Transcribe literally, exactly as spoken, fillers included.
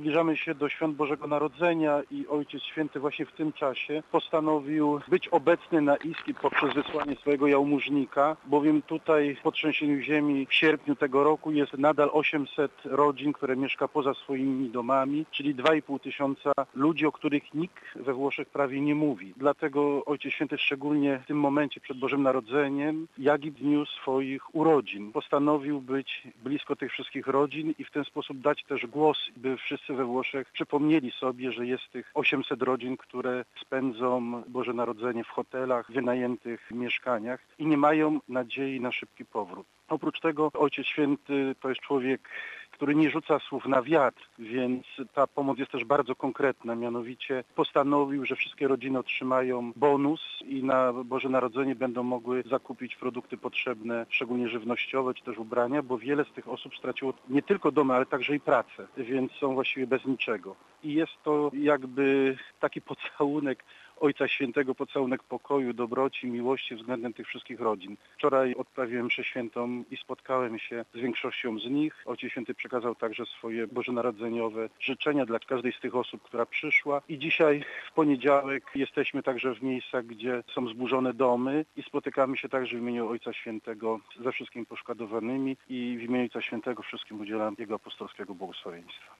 Zbliżamy się do Świąt Bożego Narodzenia i Ojciec Święty właśnie w tym czasie postanowił być obecny na Iskii poprzez wysłanie swojego jałmużnika, bowiem tutaj po trzęsieniu ziemi w sierpniu tego roku jest nadal osiemset rodzin, które mieszka poza swoimi domami, czyli dwa i pół tysiąca ludzi, o których nikt we Włoszech prawie nie mówi. Dlatego Ojciec Święty szczególnie w tym momencie przed Bożym Narodzeniem, jak i w dniu swoich urodzin, postanowił być blisko tych wszystkich rodzin i w ten sposób dać też głos, by wszyscy we Włoszech przypomnieli sobie, że jest tych osiemset rodzin, które spędzą Boże Narodzenie w hotelach, wynajętych mieszkaniach i nie mają nadziei na szybki powrót. Oprócz tego Ojciec Święty to jest człowiek, który nie rzuca słów na wiatr, więc ta pomoc jest też bardzo konkretna. Mianowicie postanowił, że wszystkie rodziny otrzymają bonus i na Boże Narodzenie będą mogły zakupić produkty potrzebne, szczególnie żywnościowe czy też ubrania, bo wiele z tych osób straciło nie tylko domy, ale także i pracę, więc są właściwie bez niczego. I jest to jakby taki pocałunek Ojca Świętego, pocałunek pokoju, dobroci, miłości względem tych wszystkich rodzin. Wczoraj odprawiłem mszę świętą i spotkałem się z większością z nich. Ojciec Święty przekazał także swoje bożonarodzeniowe życzenia dla każdej z tych osób, która przyszła. I dzisiaj w poniedziałek jesteśmy także w miejscach, gdzie są zburzone domy i spotykamy się także w imieniu Ojca Świętego ze wszystkimi poszkodowanymi i w imieniu Ojca Świętego wszystkim udzielam Jego apostolskiego błogosławieństwa.